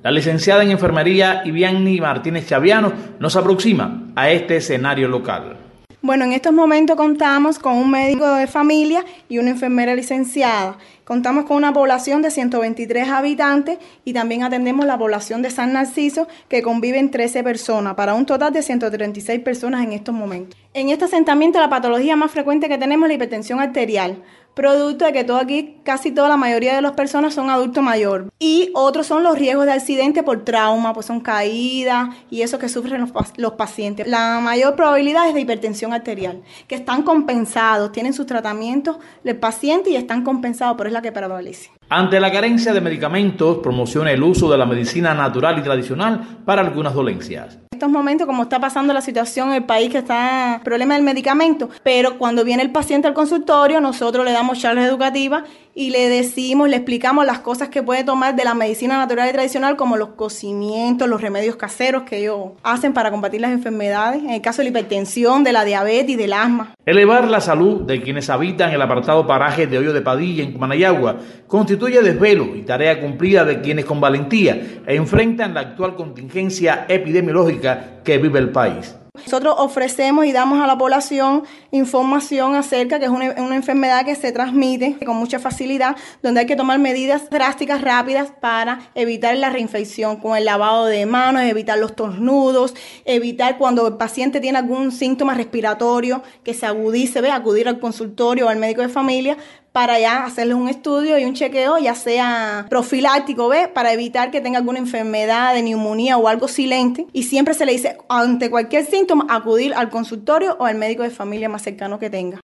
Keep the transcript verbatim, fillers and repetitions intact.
La licenciada en enfermería Ivianny Martínez Chaviano nos aproxima a este escenario local. Bueno, en estos momentos contamos con un médico de familia y una enfermera licenciada. Contamos con una población de ciento veintitrés habitantes y también atendemos la población de San Narciso, que conviven trece personas, para un total de ciento treinta y seis personas en estos momentos. En este asentamiento la patología más frecuente que tenemos es la hipertensión arterial, producto de que todo aquí, casi toda la mayoría de las personas son adultos mayores. Y otros son los riesgos de accidente por trauma, pues son caídas y eso que sufren los, los pacientes. La mayor probabilidad es de hipertensión arterial, que están compensados, tienen sus tratamientos el paciente y están compensados, pero es la que prevalece. Ante la carencia de medicamentos, promociona el uso de la medicina natural y tradicional para algunas dolencias. En estos momentos, como está pasando la situación en el país, que está el problema del medicamento, pero cuando viene el paciente al consultorio, nosotros le damos charlas educativas y le decimos, le explicamos las cosas que puede tomar de la medicina natural y tradicional, como los cocimientos, los remedios caseros que ellos hacen para combatir las enfermedades, en el caso de la hipertensión, de la diabetes y del asma. Elevar la salud de quienes habitan el apartado paraje de Hoyo de Padilla, en Cumanayagua, constituye desvelo y tarea cumplida de quienes con valentía enfrentan la actual contingencia epidemiológica que vive el país. Nosotros ofrecemos y damos a la población información acerca que es una, una enfermedad que se transmite con mucha facilidad, donde hay que tomar medidas drásticas rápidas para evitar la reinfección, con el lavado de manos, evitar los tornudos, evitar cuando el paciente tiene algún síntoma respiratorio que se agudice, ve, acudir al consultorio o al médico de familia para ya hacerle un estudio y un chequeo, ya sea profiláctico, ¿ve? Para evitar que tenga alguna enfermedad de neumonía o algo silente. Y siempre se le dice, ante cualquier síntoma, acudir al consultorio o al médico de familia más cercano que tenga.